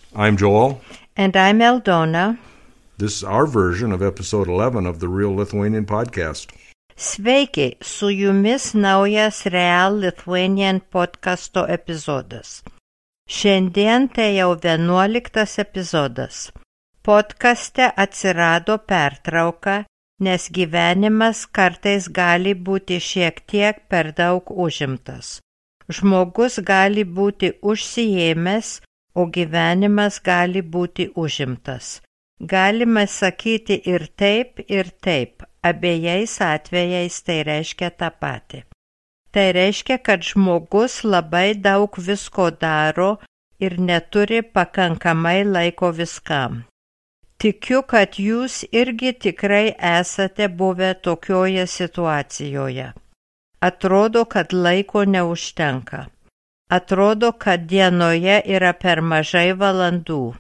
I'm Joel. And I'm Eldona. This is our version of episode 11 of the Real Lithuanian podcast. Sveiki, su jumis naujas Real Lithuanian podcasto epizodas. Šiandien tai jau 11 epizodas. Podcaste atsirado pertrauka, nes gyvenimas kartais gali būti šiek tiek per daug užimtas. Žmogus gali būti užsiėmęs, o gyvenimas gali būti užimtas. Galima sakyti ir taip, abiejais atvejais tai reiškia tą patį. Tai reiškia, kad žmogus labai daug visko daro ir neturi pakankamai laiko viskam. Tikiu, kad jūs irgi tikrai esate buvę tokioje situacijoje. Atrodo, kad laiko neužtenka. Atrodo, kad dienoje yra per mažai valandų.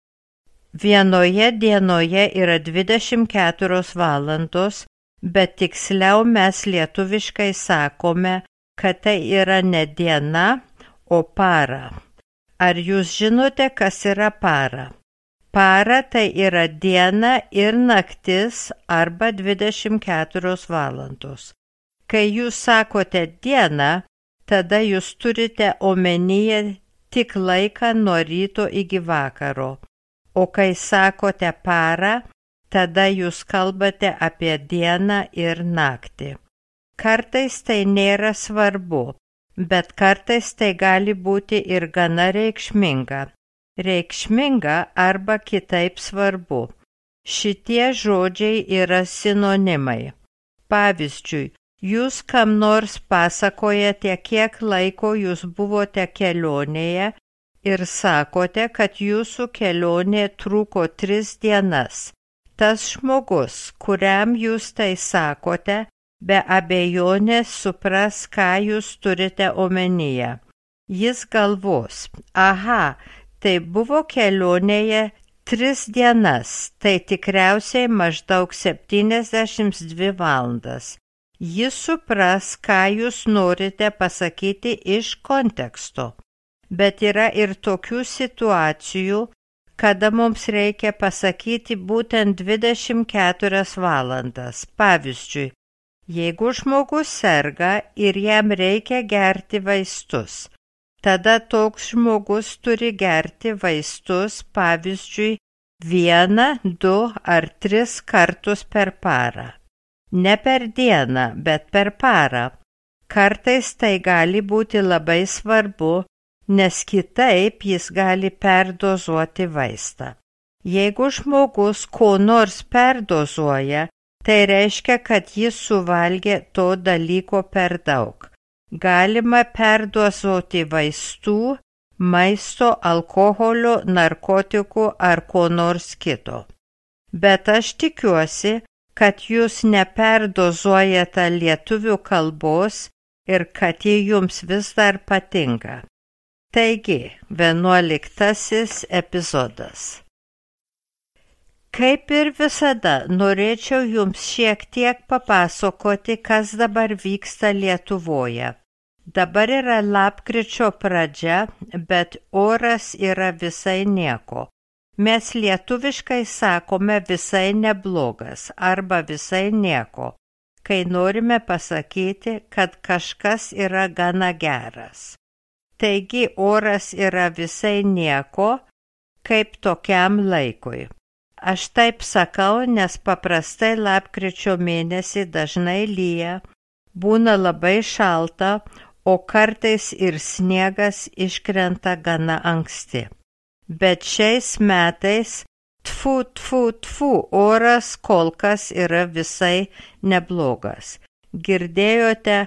Vienoje dienoje yra 24 valandos, bet tiksliau mes lietuviškai sakome, kad tai yra ne diena, o para. Ar jūs žinote, kas yra para? Para tai yra diena ir naktis arba 24 valandos. Kai jūs sakote dieną, tada jūs turite omenyje tik laiką nuo ryto iki vakaro. O kai sakote parą, tada jūs kalbate apie dieną ir naktį. Kartais tai nėra svarbu, bet kartais tai gali būti ir gana reikšminga. Reikšminga arba kitaip svarbu. Šitie žodžiai yra sinonimai. Pavyzdžiui, jūs kam nors pasakojate, kiek laiko jūs buvote kelionėje ir sakote, kad jūsų kelionė truko 3 dienas. Tas žmogus, kuriam jūs tai sakote, be abejonės supras, ką jūs turite omenyje. Jis galvos, aha, tai buvo kelionėje 3 dienas, tai tikriausiai maždaug 72 valandas. Jis supras, ką jūs norite pasakyti iš konteksto. Bet yra ir tokių situacijų, kada mums reikia pasakyti būtent 24 valandas. Pavyzdžiui, jeigu žmogus serga ir jam reikia gerti vaistus, tada toks žmogus turi gerti vaistus, pavyzdžiui, 1, 2 ar 3 kartus per parą. Ne per dieną, bet per parą. Kartais tai gali būti labai svarbu, nes kitaip jis gali perdozuoti vaistą. Jeigu žmogus ko nors perdozuoja, tai reiškia, kad jis suvalgė to dalyko per daug. Galima perdozuoti vaistų, maisto, alkoholio, narkotikų ar ko nors kito. Bet aš tikiuosi, kad jūs neperdozuojate lietuvių kalbos ir kad ji jums vis dar patinka. Taigi, 11 epizodas. Kaip ir visada, norėčiau jums šiek tiek papasakoti, kas dabar vyksta Lietuvoje. Dabar yra lapkričio pradžia, bet oras yra visai nieko. Mes lietuviškai sakome visai neblogas arba visai nieko, kai norime pasakyti, kad kažkas yra gana geras. Taigi oras yra visai nieko, kaip tokiam laikui. Aš taip sakau, nes paprastai lapkričio mėnesį dažnai lyja, būna labai šalta, o kartais ir sniegas iškrenta gana anksti. Bet šiais metais, oras kol kas yra visai neblogas. Girdėjote,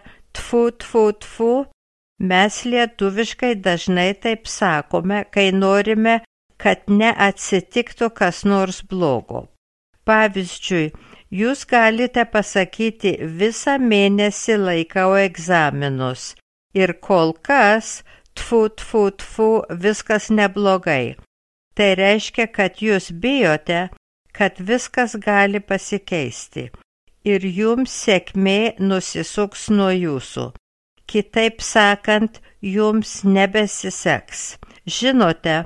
mes lietuviškai dažnai taip sakome, kai norime, kad neatsitiktų kas nors blogo. Pavyzdžiui, jūs galite pasakyti, visą mėnesį laikau egzaminus ir kol kas, viskas neblogai. Tai reiškia, kad jūs bijote, kad viskas gali pasikeisti ir jums sėkmė nusisuks nuo jūsų. Kitaip sakant, jums nebesiseks. Žinote,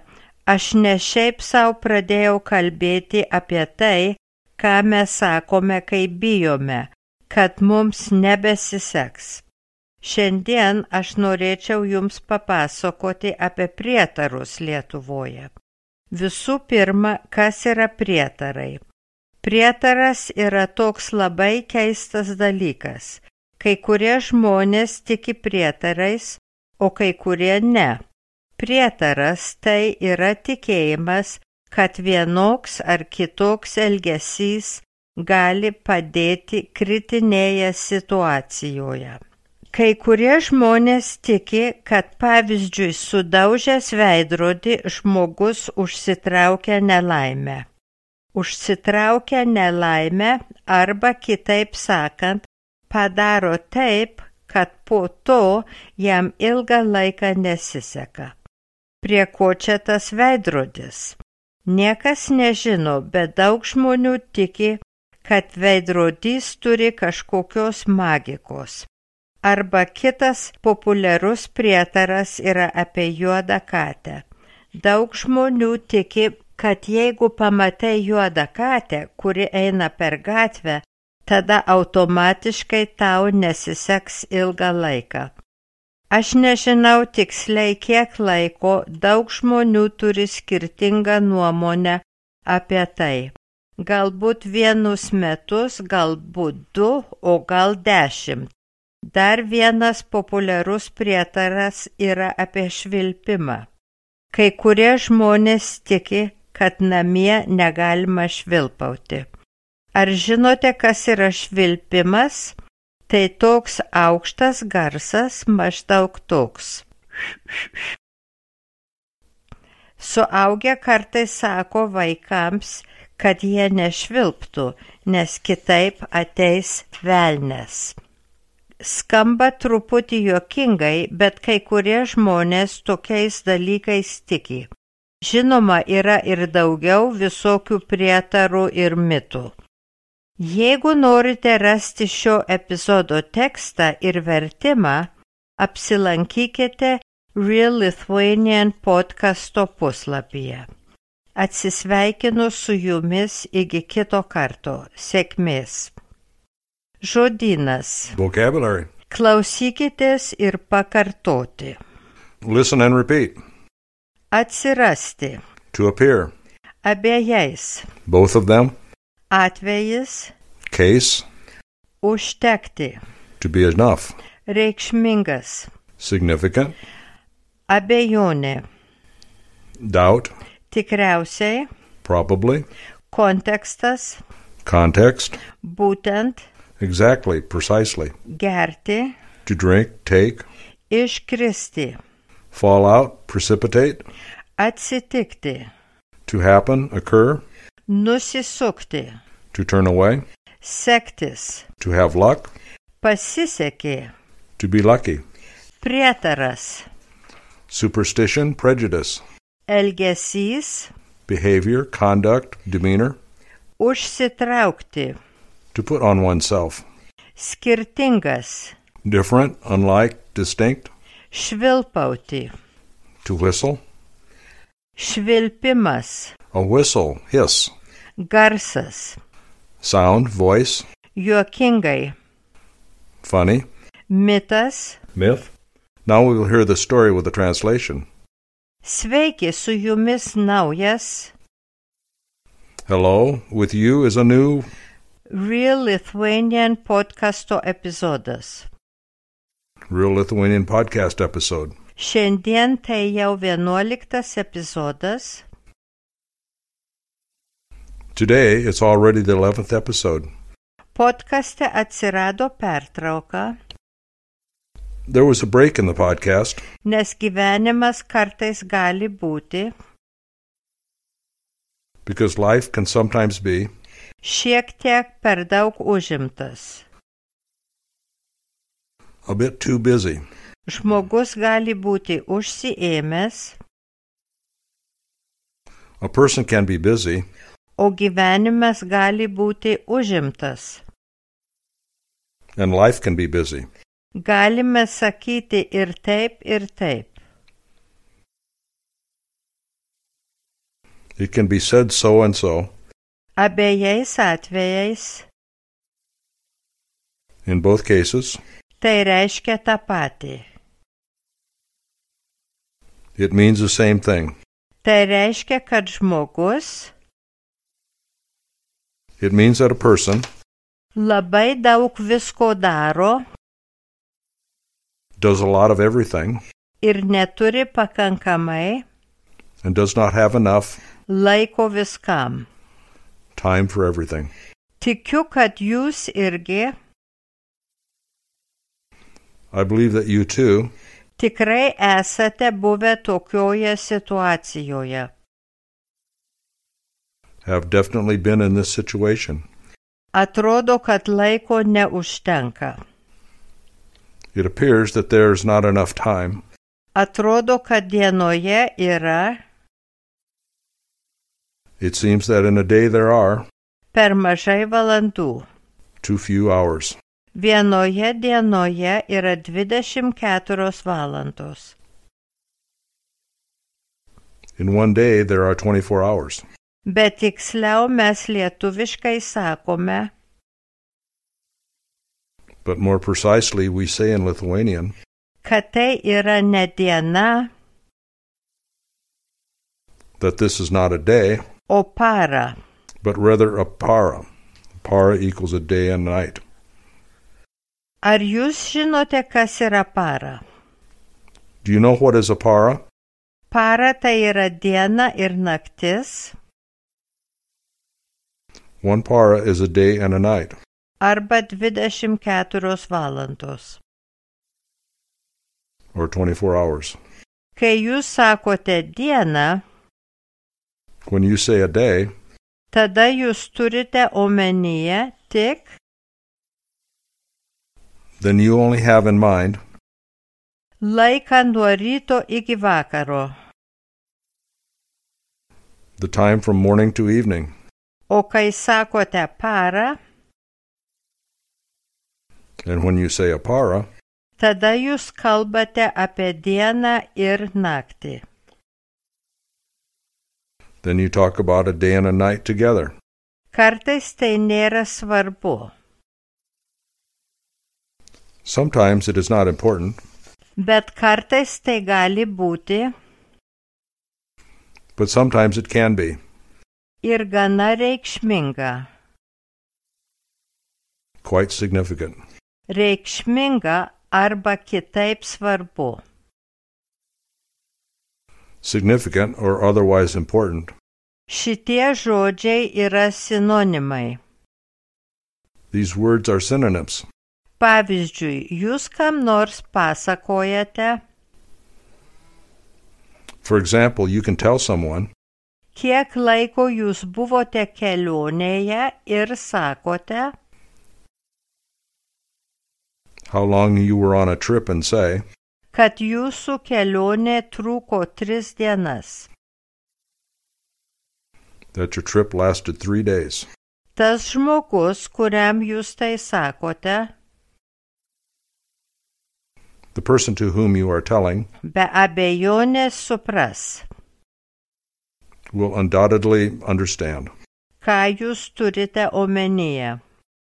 Aš ne šiaip sau pradėjau kalbėti apie tai, ką mes sakome, kai bijome, kad mums nebesiseks. Šiandien aš norėčiau jums papasakoti apie prietarus Lietuvoje. Visų pirma, kas yra prietarai? Prietaras yra toks labai keistas dalykas. Kai kurie žmonės tiki prietarais, o kai kurie ne. Prietaras tai yra tikėjimas, kad vienoks ar kitoks elgesys gali padėti kritinėje situacijoje. Kai kurie žmonės tiki, kad pavyzdžiui sudaužęs veidrodį žmogus užsitraukia nelaimę. Užsitraukia nelaimę arba kitaip sakant, padaro taip, kad po to jam ilgą laiką nesiseka. Prie ko čia tas veidrodis? Niekas nežino, bet daug žmonių tiki, kad veidrodys turi kažkokios magikos. Arba kitas populiarus prietaras yra apie juodą katę. Daug žmonių tiki, kad jeigu pamatai juodą katę, kuri eina per gatvę, tada automatiškai tau nesiseks ilgą laiką. Aš nežinau tiksliai, kiek laiko daug žmonių turi skirtingą nuomonę apie tai. Galbūt 1 metus, galbūt 2, o gal 10. Dar vienas populiarus prietaras yra apie švilpimą. Kai kurie žmonės tiki, kad namie negalima švilpauti. Ar žinote, kas yra švilpimas? Tai toks aukštas garsas, maždaug toks. Suaugę kartais sako vaikams, kad jie nešvilptų, nes kitaip ateis velnias. Skamba truputį juokingai, bet kai kurie žmonės tokiais dalykais tiki. Žinoma, yra ir daugiau visokių prietarų ir mitų. Jeigu norite rasti šio epizodo tekstą ir vertimą, apsilankykite Real Lithuanian podcasto puslapyje. Atsisveikinu su jumis iki kito karto. Sėkmės. Žodynas. Vocabulary. Klausykitės ir pakartoti. Listen and repeat. Atsirasti. To appear. Abiejais. Both of them. Atvejis. Case. Užtekti. To be enough. Reikšmingas. Significant. Abejonė. Doubt. Tikriausiai. Probably. Kontekstas. Context. Būtent. Exactly. Precisely. Gerti. To drink. Take. Iškristi. Fall out. Precipitate. Atsitikti. To happen. Occur. Nusisukti. To turn away. Sektis. To have luck. Pasisekė. To be lucky. Prietaras. Superstition. Prejudice. Elgesys. Behavior. Conduct. Demeanor. Užsitraukti. To put on oneself. Skirtingas. Different. Unlike. Distinct. Švilpauti. To whistle. Švilpimas. A whistle. Hiss. Garsas. Sound. Voice. Juokingai. Funny. Mitas. Myth. Now we will hear the story with the translation. Sveiki, su jumis naujas Hello, with you is a new Real Lithuanian podcasto epizodas. Real Lithuanian podcast episode. Šiandien tai jau 11 epizodas. Today, it's already the 11th episode. Podcaste atsirado pertrauka, There was a break in the podcast nes gyvenimas kartais gali būti because life can sometimes be šiek tiek per daug užimtas. a bit too busy. Žmogus gali būti užsiėmęs, A person can be busy, o gyvenimas gali būti užimtas. and life can be busy. Galime sakyti ir taip, ir taip. It can be said so and so. Abiejais atvejais In both cases, tai reiškia tą patį. it means the same thing. Tai reiškia, kad žmogus It means that a person labai daug visko daro does a lot of everything ir neturi pakankamai and does not have enough laiko viskam. time for everything. Tikiu, kad jūs irgi I believe that you too tikrai esate buvę tokioje situacijoje. have definitely been in this situation. Atrodo, kad laiko neužtenka. It appears that there's not enough time. Atrodo, kad dienoje yra It seems that in a day there are per mažai valandų. too few hours. Vienoje dienoje yra 24 valandos. In one day there are 24 hours. Bet tiksliau mes lietuviškai sakome, But more precisely, we say in Lithuanian kad tai yra ne diena, that this is not a day, o para. but rather a para. Para equals a day and night. Ar jūs žinote, kas yra para? Do you know what is a para? Para tai yra diena ir naktis, One para is a day and a night, arba 24 valandos. or 24 hours. Kai jūs sakote dieną, When you say a day, tada jūs turite omenyje tik then you only have in mind laiką nuo ryto iki vakaro. the time from morning to evening. O kai sakote para, And when you say a para, tada jūs kalbate apie dieną ir naktį. then you talk about a day and a night together. Kartais tai nėra svarbu, Sometimes it is not important, bet kartais tai gali būti but sometimes it can be. ir gana reikšminga. Quite significant. Reikšminga arba kitaip svarbu. Significant or otherwise important. Šitie žodžiai yra sinonimai. These words are synonyms. Pavyzdžiui, jūs kam nors pasakojate, For example, you can tell someone, kiek laiko jūs buvote kelionėje ir sakote, how long you were on a trip and say, kad jūsų kelionė truko 3 dienas. that your trip lasted 3 days. Tas žmogus, kuriam jūs tai sakote, The person to whom you are telling be abejonės supras, will undoubtedly understand ką jūs turite omenyje.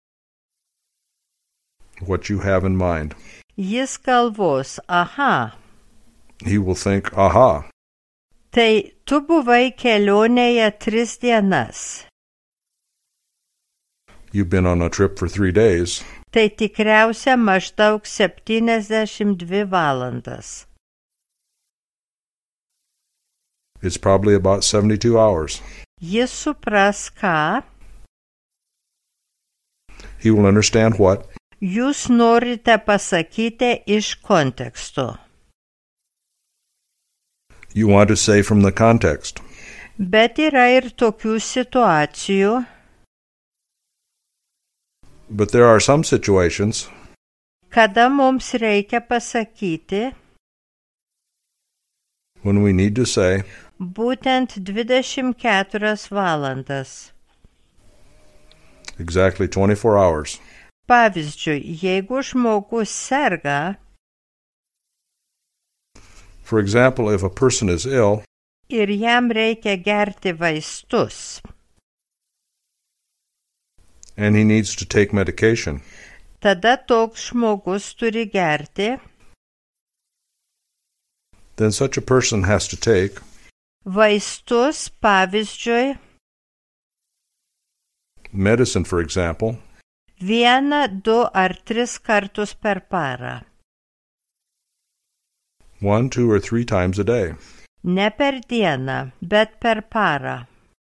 what you have in mind. Jis galvos, aha, He will think, aha, tai tu buvai kelionėje 3 dienas. you've been on a trip for 3 days. Tai tikriausia maždaug 72 valandas. It's probably about 72 hours. Jis supras, ką He will understand what jūs norite pasakyti iš konteksto. you want to say from the context. Bet yra ir tokių situacijų, But there are some situations kada mums reikia pasakyti when we need to say būtent 24 valandas. exactly 24 hours. Pavyzdžiui, jeigu žmogus serga For example, if a person is ill ir jam reikia gerti vaistus. And he needs to take medication. Tada toks žmogus turi gerti Then such a person has to take vaistus, pavyzdžiui, medicine, for example, 1, 2 ar 3 kartus per parą. 1, 2, or 3 times a day. Ne per dieną, bet per parą.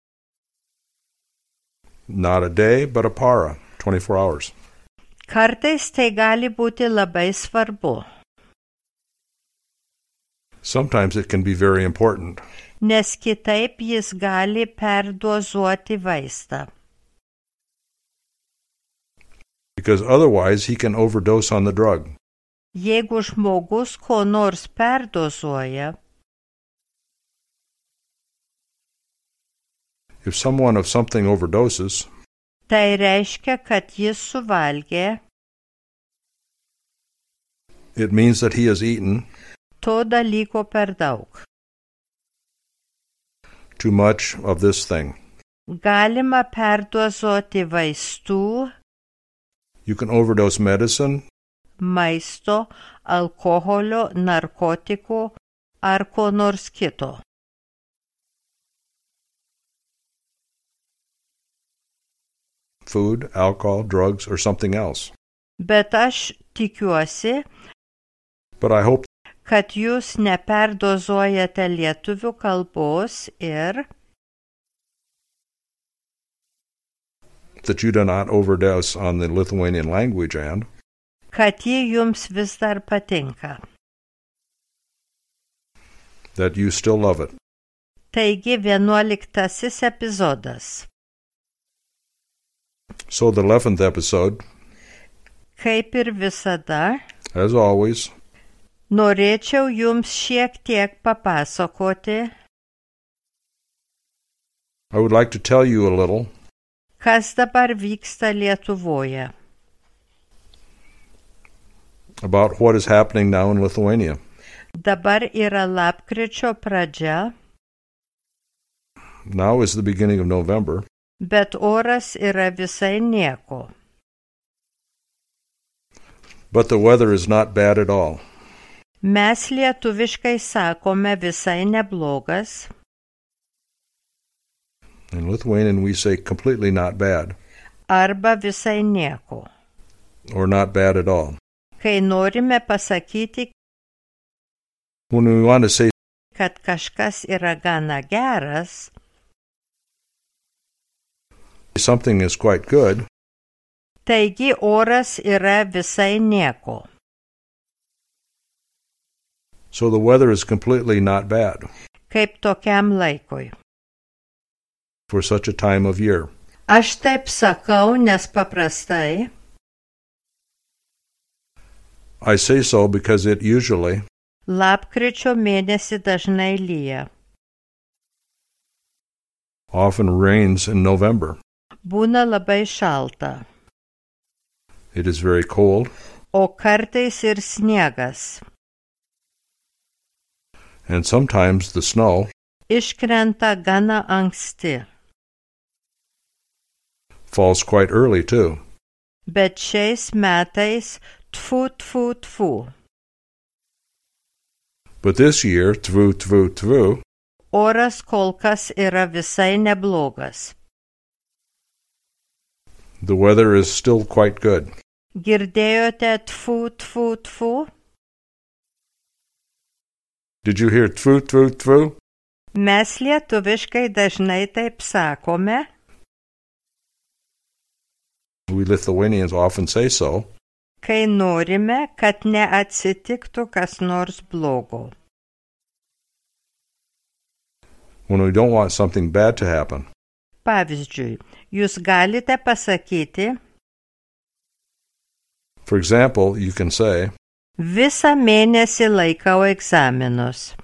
Not a day, but a para, 24 hours. Kartais tai gali būti labai svarbu, Sometimes it can be very important, nes kitaip jis gali perdozuoti vaistą. because otherwise he can overdose on the drug. Jeigu žmogus ko nors perdozuoja, If someone of something overdoses, tai reiškia, kad jis suvalgė it means that he has eaten to dalyko per daug. too much of this thing. Galima perdozuoti vaistų, You can overdose medicine, maisto, alkoholio, narkotikų ar ko nors kito. food, alcohol, drugs, or something else. Bet aš tikiuosi, But I hope kad jūs neperdozuojate lietuvių kalbos ir that you do not overdose on the Lithuanian language and kad ji jums vis dar patinka. that you still love it. Taigi 11 epizodas. So the 11th episode, Kaip ir visada, as always, norėčiau jums šiek tiek papasakoti, I would like to tell you a little kas dabar vyksta Lietuvoje. about what is happening now in Lithuania. Dabar yra lapkričio pradžia, Now is the beginning of November, bet oras yra visai nieko. but the weather is not bad at all. Mes lietuviškai sakome visai neblogas, In Lithuanian we say completely not bad, arba visai nieko. or not bad at all. Kai norime pasakyti, When we want to say kad kažkas yra gana geras, something is quite good, taigi oras yra visai nieko. so the weather is completely not bad Kaip tokiam laikui. for such a time of year. Aš taip sakau, nes paprastai I say so because it usually lapkričio mėnesį dažnai lyja. often rains in November. Būna labai šalta, It is very cold, o kartais ir sniegas. and sometimes the snow Iškrenta gana anksti, falls quite early too. bet šiais metais tfu, tfu, tfu. But this year, tvu, Oras kol kas yra visai neblogas. the weather is still quite good. Girdėjote tfu, tfu, tfu? Did you hear tvu? Mes lietuviškai dažnai taip sakome, We Lithuanians often say so kai norime, kad neatsitiktų kas nors blogo. when we don't want something bad to happen. Pavyzdžiui, jūs galite pasakyti, For example, you can say, visą mėnesį laikau egzaminus.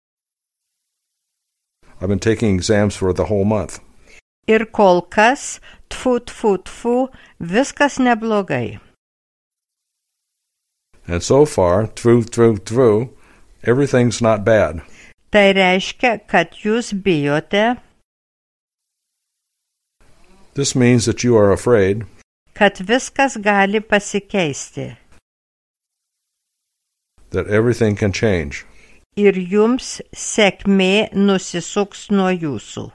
I've been taking exams for the whole month. Ir kol kas, tfu, tfu, tfu, viskas neblogai. And so far, tvu, everything's not bad. Tai reiškia, kad jūs bijote, This means that you are afraid kad viskas gali pasikeisti that everything can change ir jums sėkmė nusisuks nuo jūsų.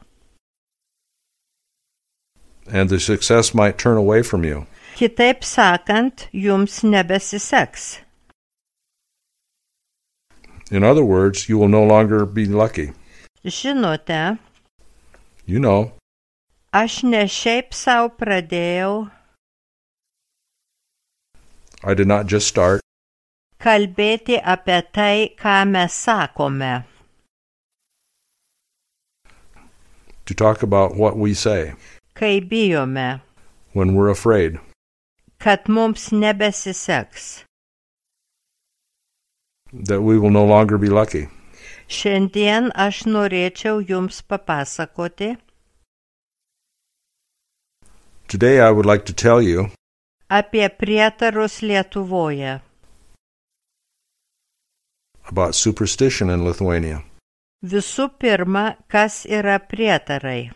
and the success might turn away from you. Kitaip sakant, jums nebesiseks. In other words, you will no longer be lucky. Žinote, You know, aš ne šiaip sau pradėjau I did not just start kalbėti apie tai, ką mes sakome. to talk about what we say Kai bijome, when we're afraid kad mums nebesiseks. that we will no longer be lucky. Šiandien aš norėčiau jums papasakoti Today I would like to tell you apie prietarus Lietuvoje. about superstition in Lithuania. Visų pirma, kas yra prietarai?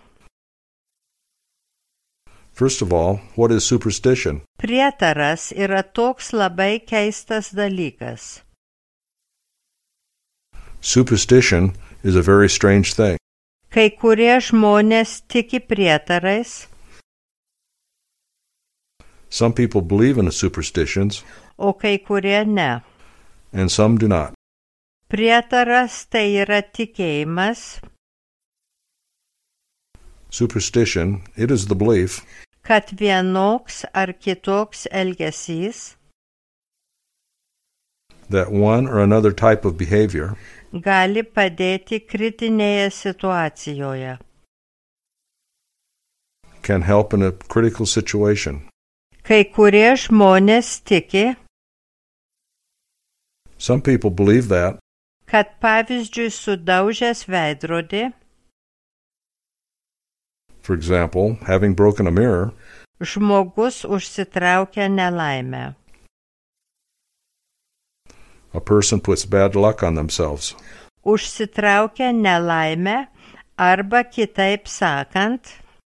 First of all, what is superstition? Prietaras yra toks labai keistas dalykas. Superstition is a very strange thing. Kai kurie žmonės tiki prietarais, Some people believe in the superstitions o kai kurie ne. and some do not. Prietaras tai yra tikėjimas, Superstition, it is the belief kad vienoks ar kitoks elgesys that one or another type of behavior gali padėti kritinėje situacijoje. can help in a critical situation. Kai kurie žmonės tiki, Some people believe that, kad pavyzdžiui sudaužęs veidrodį, for example, having broken a mirror, žmogus užsitraukia nelaimę. a person puts bad luck on themselves. Užsitraukia nelaimę arba kitaip sakant,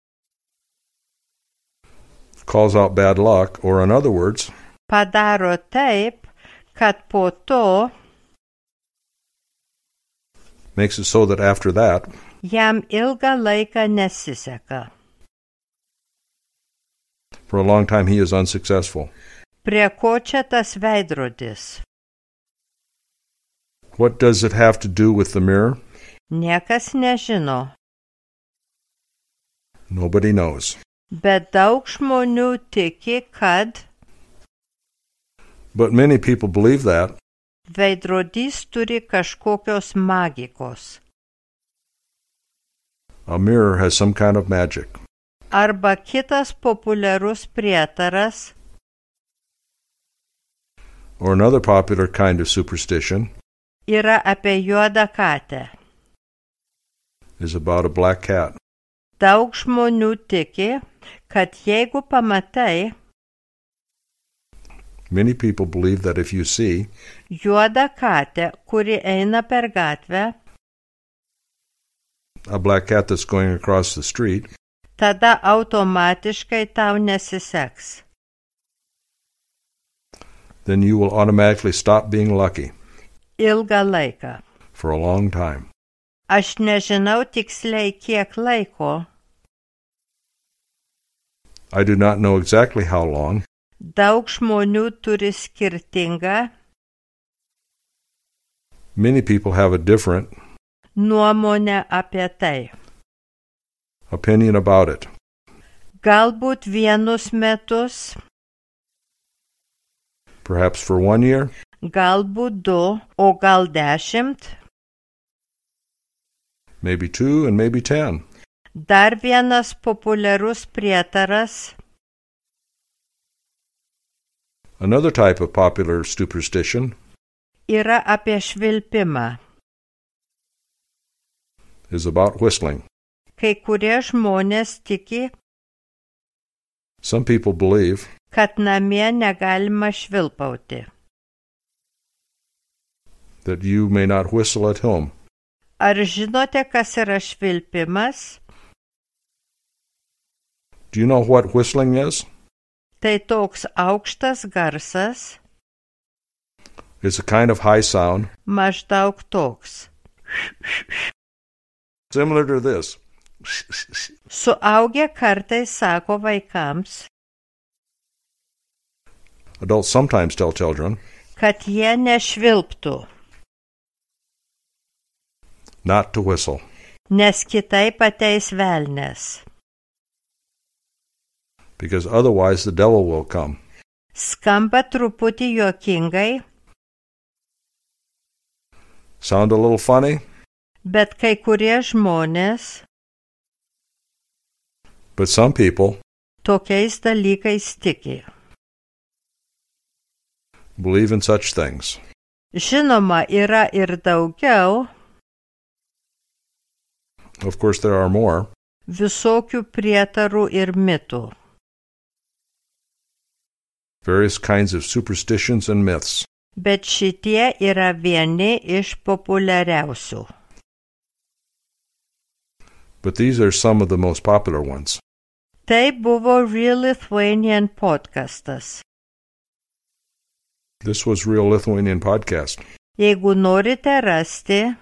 Calls out bad luck, or in other words, padaro taip, kad po to makes it so that after that, jam ilgą laiką nesiseka. for a long time he is unsuccessful. Prie ko čia tas veidrodis? What does it have to do with the mirror? Niekas nežino, Nobody knows. bet daug žmonių tiki, kad But many people believe that veidrodys turi kažkokios magikos. a mirror has some kind of magic. Arba kitas populiarus prietaras Or another popular kind of superstition yra apie juodą katę. is about a black cat. Daug žmonių tiki, kad jeigu pamatai Many people believe that if you see juodą katę, kuri eina per gatvę, a black cat that's going across the street, tada automatiškai tau nesiseks. then you will automatically stop being lucky Ilgą laiką. for a long time. Aš nežinau tiksliai kiek laiko. I do not know exactly how long. Daug žmonių turi skirtingą Many people have a different nuomonę apie tai. opinion about it. Galbūt vienus metus, Perhaps for 1 year, galbūt 2, o gal 10. maybe 2, and maybe 10. Dar vienas populiarus prietaras Another type of popular superstition yra apie švilpimą. is about whistling. Kai kurie žmonės tiki, Some people believe kad namie negalima švilpauti. that you may not whistle at home. Ar žinote, kas yra švilpimas? Do you know what whistling is? Tai toks aukštas garsas, It's a kind of high sound, maždaug toks. similar to this. Suaugę kartais sako vaikams, Adults sometimes tell children kad jie nešvilptų, not to whistle, nes kitaip ateis velnias. because otherwise the devil will come. Skamba truputį juokingai, Sound a little funny, bet kai kurie žmonės but some people tokiais dalykais tiki. believe in such things. Žinoma, yra ir daugiau Of course, there are more. visokių prietarų ir mitų. Various kinds of superstitions and myths. Bet šitie yra vieni iš populiariausių. But these are some of the most popular ones. Tai buvo Real Lithuanian podcastas. This was Real Lithuanian Podcast. Jeigu norite rasti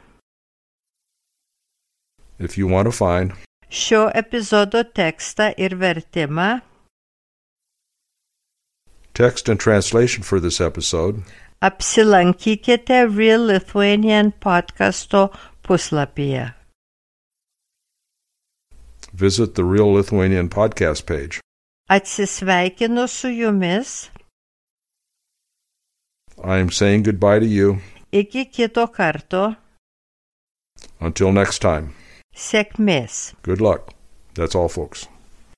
If you want to find šio epizodo tekstą ir vertimą, text and translation for this episode, apsilankykite Real Lithuanian podcasto puslapyje. visit the Real Lithuanian Podcast page. Atsisveikinu su jumis. I am saying goodbye to you. Iki kito karto. Until next time. Sėkmės. Good luck. That's all, folks.